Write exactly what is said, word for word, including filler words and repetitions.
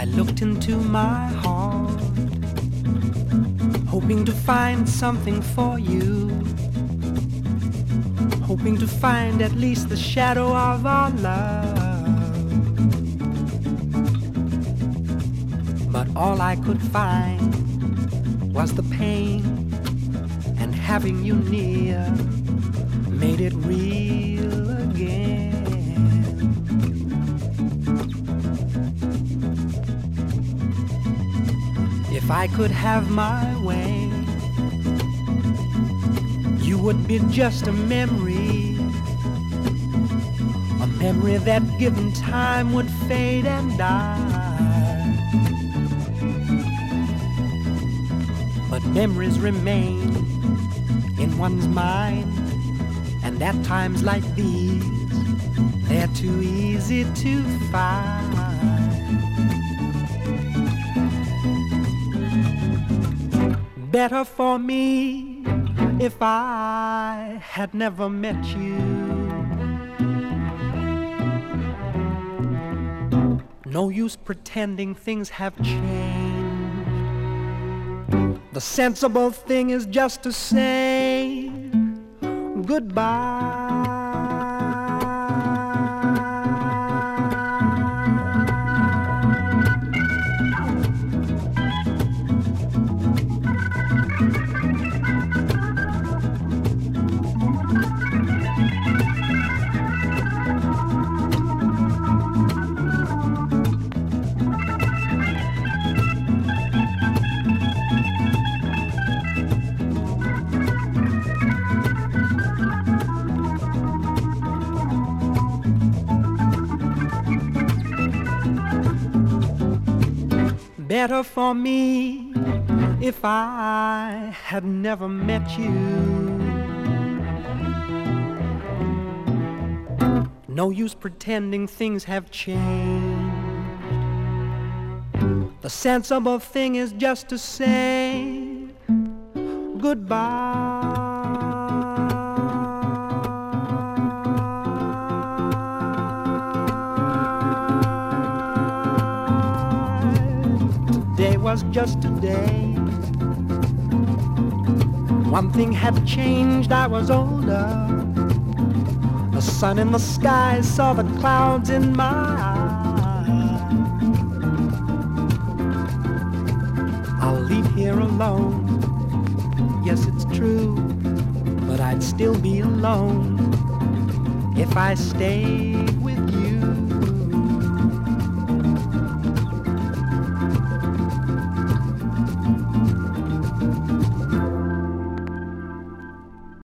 looked into my heart, hoping to find something for you, hoping to find at least the shadow of our love. But all I could find was the pain, and having you near made it real again. If I could have my way, you would be just a memory, a memory that given time would fade and die. But memories remain in one's mind, and at times like these, they're too easy to find. Better for me if I had never met you. No use pretending things have changed. The sensible thing is just to say goodbye. Better for me if I had never met you. No use pretending things have changed. The sensible thing is just to say goodbye. Today was just a day. One thing had changed, I was older. The sun in the sky saw the clouds in my eyes. I'll leave here alone. Yes, it's true, but I'd still be alone if I stayed with you.